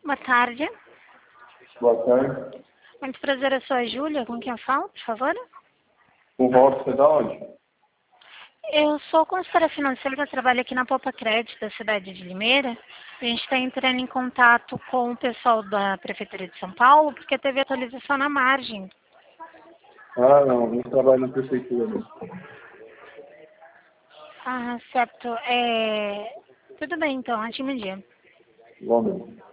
Boa tarde. Boa tarde. Muito prazer, eu sou a Júlia. Com quem eu falo, por favor? O Walter, você é da onde? Eu sou consultora financeira, eu trabalho aqui na Poupa Crédito da cidade de Limeira. A gente está entrando em contato com o pessoal da Prefeitura de São Paulo, porque teve atualização na margem. Ah, não trabalho na prefeitura, não. Ah, certo. Tudo bem, então. Ótimo dia. Igualmente.